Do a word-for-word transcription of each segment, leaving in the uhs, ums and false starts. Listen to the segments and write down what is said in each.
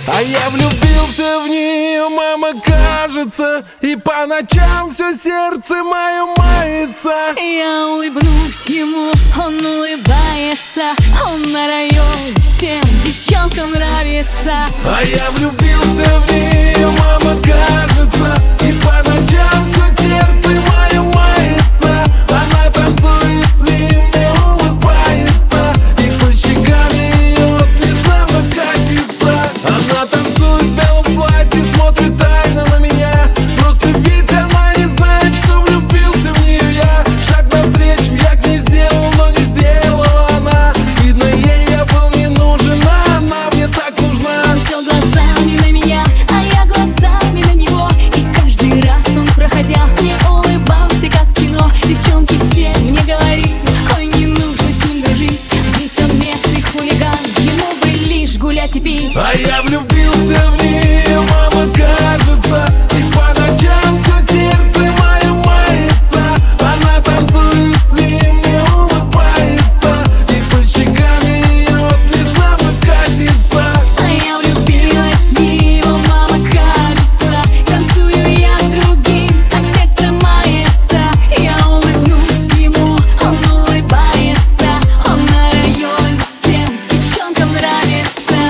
А я влюбился в нее, мама, кажется, и по ночам все сердце мое мается. Я улыбнусь ему, он улыбается, он на районе всем девчонкам нравится. А я влюбился в нее, мама, кажется, и по ночам все сердце мое мается. Она танцует с ним и улыбается, и по щекам ее слезами катится. Она танцует в белом платье, смотрит тайно на меня. Просто ведь она не знает, что влюбился в нее я. Шаг навстречу я к ней сделал, но не сделала она. Видно, ей я был не нужен, а она мне так нужна. Он все глазами на меня, а я глазами на него. И каждый раз он, проходя, мне улыбался, как в кино. Девчонки все мне говорили: ой, не нужно с ним дружить, ведь он местный хулиган, ему бы лишь гулять и пить. А я влюбился в нее, мама, кажется, и по ночам все сердце мое мается. Она танцует с ним и улыбается, и по щекам ее слезами катится. А я влюбилась в него, мама, кажется. Танцую я с другим, а сердце мается. Я улыбнусь ему, он улыбается, он на районе всем девчонкам нравится.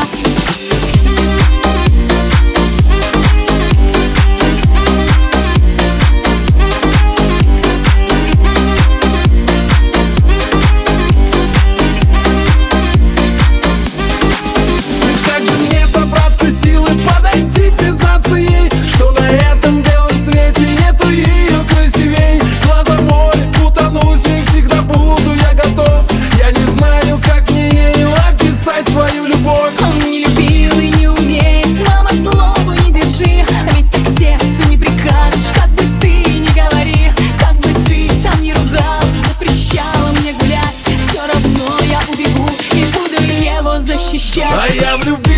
Как же мне собраться силы, подойти, признаться ей, что на этом белом свете нету ее красивей. Глаза море, утонуть в ней всегда буду я готов. Я не знаю, как мне ею описать свою любовь. Он не любил и не умеет, мама, слово не держи, ведь так сердцу не прикажешь. Как бы ты ни говори, как бы ты там ни ругал, запрещала мне гулять, все равно я убегу и буду его защищать. А я влюбился